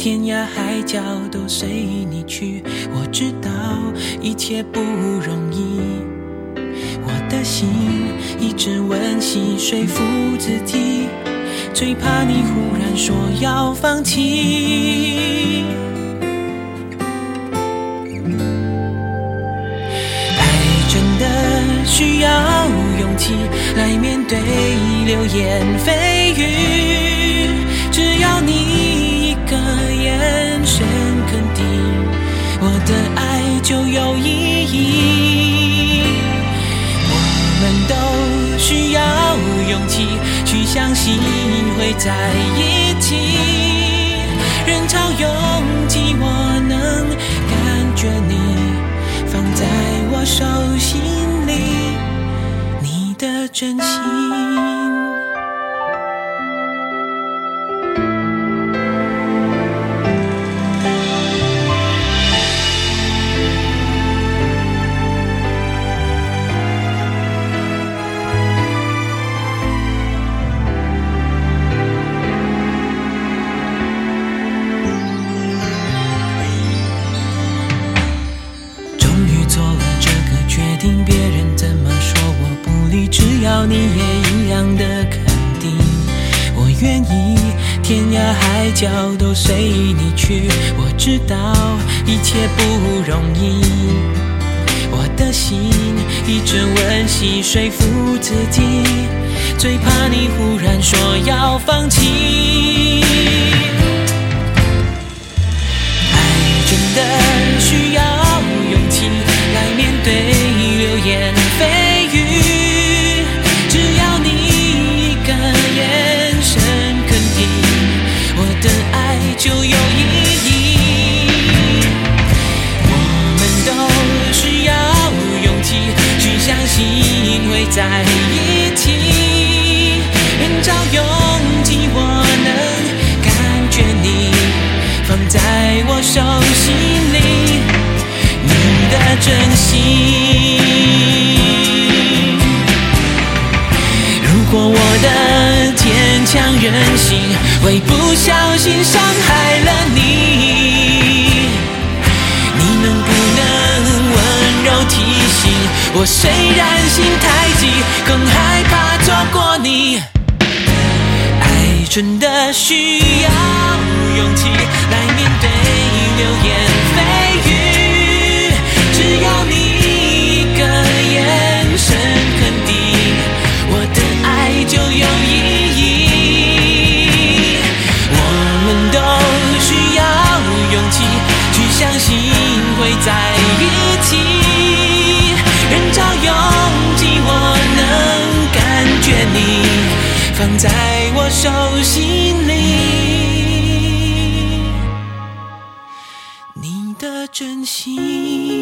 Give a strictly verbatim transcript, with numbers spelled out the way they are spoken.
天涯海角都随你去。我知道一切不容易，我的心一直温习说服自己，最怕你忽然说要放弃。爱真的需要勇气来面对流言蜚语，只要你一个眼神肯定，我的爱就有意义。我们都需要勇气去相信会在一起，人潮拥挤我能感觉你放在我手心里，你的真心。别人怎么说我不理，只要你也一样的肯定，我愿意天涯海角都随你去。我知道一切不容易，我的心一直温习说服自己，最怕你忽然说要放弃。爱真的需要勇气来面对流言蜚语，只要你一个眼神肯定，我的爱就有意义。我们都需要勇气去相信会在一起，人潮拥挤我能感觉你放在我手心里，你的真心。如果我的坚强任性会不小心伤害了你，你能不能温柔提醒我，虽然心太急，更害怕错过你。爱真的需要勇气来面对流言蜚语，只要你一个眼神肯定，我的爱就有意义。我们都需要勇气去相信会在一起，人潮拥挤我能感觉你放在我手心里，你的真心。